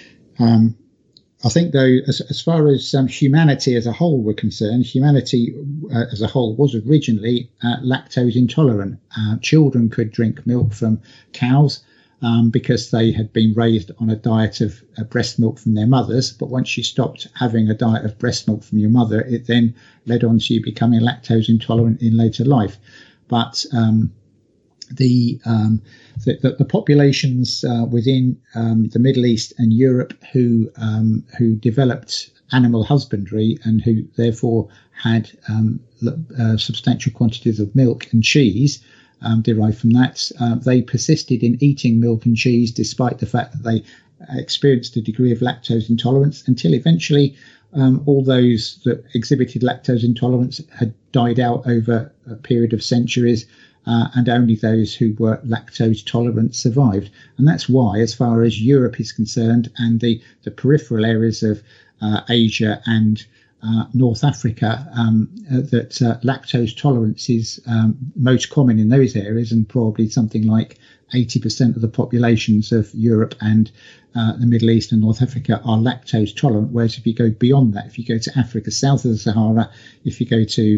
I think, though, as far as humanity as a whole were concerned, humanity as a whole was originally lactose intolerant. Children could drink milk from cows because they had been raised on a diet of breast milk from their mothers. But once you stopped having a diet of breast milk from your mother, it then led on to you becoming lactose intolerant in later life. But the populations within the Middle East and Europe who developed animal husbandry and who therefore had substantial quantities of milk and cheese, derived from that. They persisted in eating milk and cheese despite the fact that they experienced a degree of lactose intolerance, until eventually all those that exhibited lactose intolerance had died out over a period of centuries, and only those who were lactose tolerant survived. And that's why, as far as Europe is concerned, and the peripheral areas of Asia and North Africa, that lactose tolerance is most common in those areas, and probably something like 80% of the populations of Europe and the Middle East and North Africa are lactose tolerant. Whereas if you go beyond that, if you go to Africa south of the Sahara, if you go to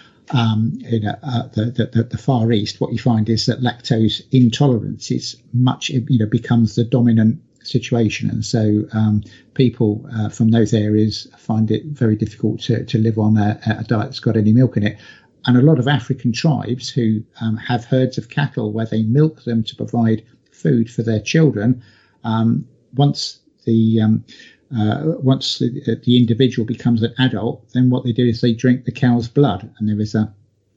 the Far East, what you find is that lactose intolerance is much, becomes the dominant situation. And so people from those areas find it very difficult to live on a diet that's got any milk in it. And a lot of African tribes who have herds of cattle where they milk them to provide food for their children, once the individual becomes an adult, then what they do is they drink the cow's blood, and there is a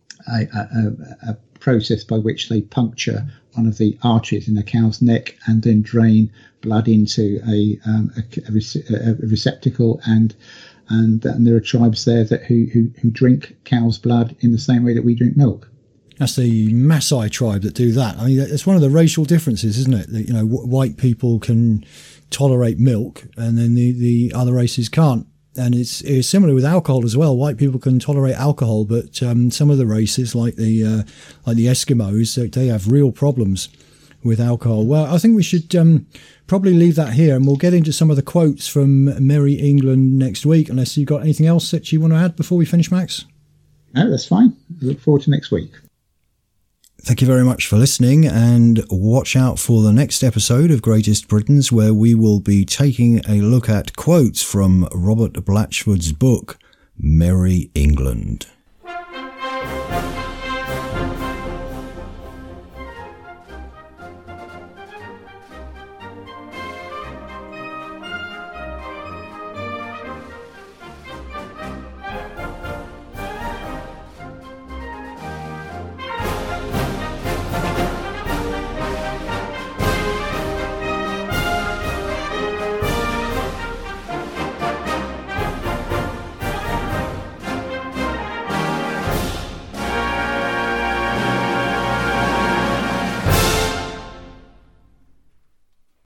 process by which they puncture one of the arteries in a cow's neck and then drain blood into a receptacle, and there are tribes there that who drink cow's blood in the same way that we drink milk. That's the Maasai tribe that do that. I mean, it's one of the racial differences, isn't it? That, white people can tolerate milk and then the other races can't. And it's similar with alcohol as well. White people can tolerate alcohol, but some of the races, like the Eskimos, they have real problems with alcohol. Well, I think we should probably leave that here, and we'll get into some of the quotes from Merry England next week, unless you've got anything else that you want to add before we finish, Max? No, that's fine. I look forward to next week. Thank you very much for listening, and watch out for the next episode of Greatest Britons, where we will be taking a look at quotes from Robert Blatchford's book, Merry England.